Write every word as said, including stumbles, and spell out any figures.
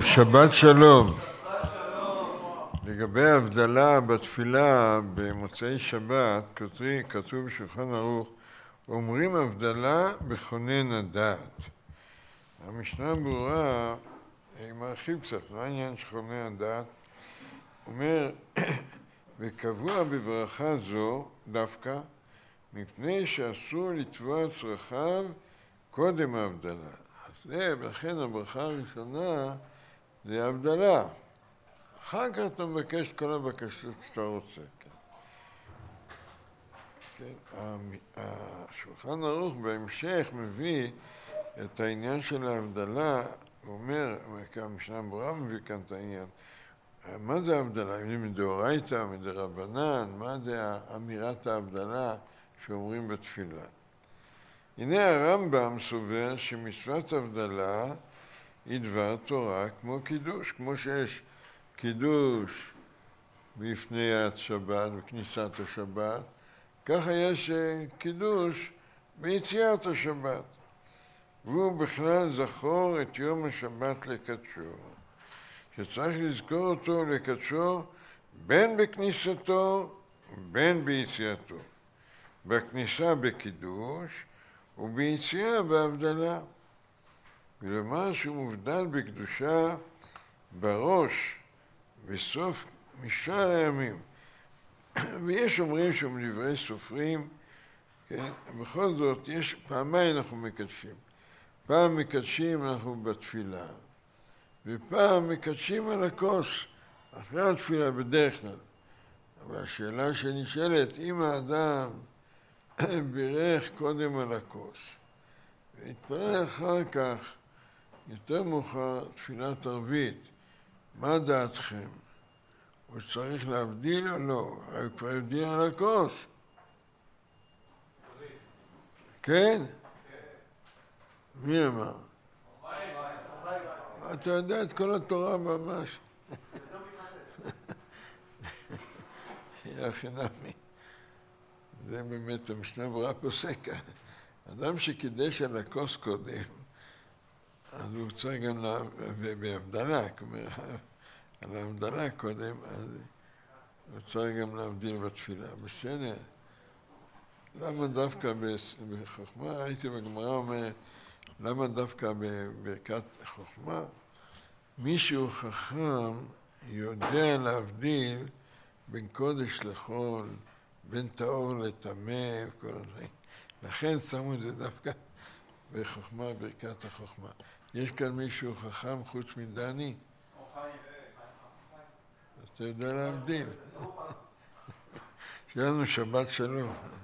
שבת שלום. לגבי ההבדלה בתפילה במוצאי שבת, כתוב בשולחן ערוך, אומרים הבדלה בכונן הדעת. המשנה ברורה, מרחיב קצת, מה העניין של כונן הדעת? אומר, וקבוע בברכה זו דווקא, מפני שאסור לתבוע צרכיו קודם ההבדלה. אז זה, ולכן הברכה הראשונה זה ההבדלה. אחר כך אתה מבקש כל הבקשות שאתה רוצה. כן. כן. השולחן ערוך בהמשך מביא את העניין של ההבדלה, הוא אומר, המשנה ברורה מביא כאן את העניין. מה זה ההבדלה? אם זה מדאורייתא, מדרבנן, מה זה אמירת ההבדלה שאומרים בתפילה? הנה הרמב"ם סובר שמצוות הבדלה היא דבר תורה כמו קידוש, כמו שיש קידוש בפני השבת, בכניסת השבת, ככה יש קידוש ביציאת השבת. והוא בכלל זכור את יום השבת לקדשו, שצריך לזכור אותו לקדשו בין בכניסתו ובין ביציאתו. בכניסה בקידוש וביציאה בהבדלה. ולומר שהוא מובדל בקדושה בראש בסוף משאר הימים. ויש אומרים שהם דברי סופרים, כן? בכל זאת, יש פעמיים אנחנו מקדשים. פעם מקדשים אנחנו בתפילה, ופעם מקדשים על הכוס, אחרי התפילה בדרך כלל. אבל השאלה שנשאלת, אם האדם בירך קודם על הכוס, והתפלל אחר כך, יותר מאוחר, תפילת ערבית, מה דעתכם? הוא צריך להבדיל או לא? הוא כבר הבדיל על הכוס. כן? מי אמר? אתה יודע את כל התורה ממש. יא חינמי. זה באמת המשנה ברורה פוסק. אדם שקידש על הכוס קודם, אז הוא צריך גם בהבדלה, כלומר, על ההבדלה קודם, אז הוא צריך גם להבדיל בתפילה. בסדר. למה דווקא בחוכמה, הייתי בגמרא אומר, למה דווקא בברכת חוכמה? מישהו חכם יודע להבדיל בין קודש לחול, בין טהור לטמא וכל הדברים. לכן שמו את זה דווקא בחוכמה, ברכת החוכמה. יש כאן מישהו חכם חוץ מדני? אתה יודע להבדיל. שיהיה לנו שבת שלום.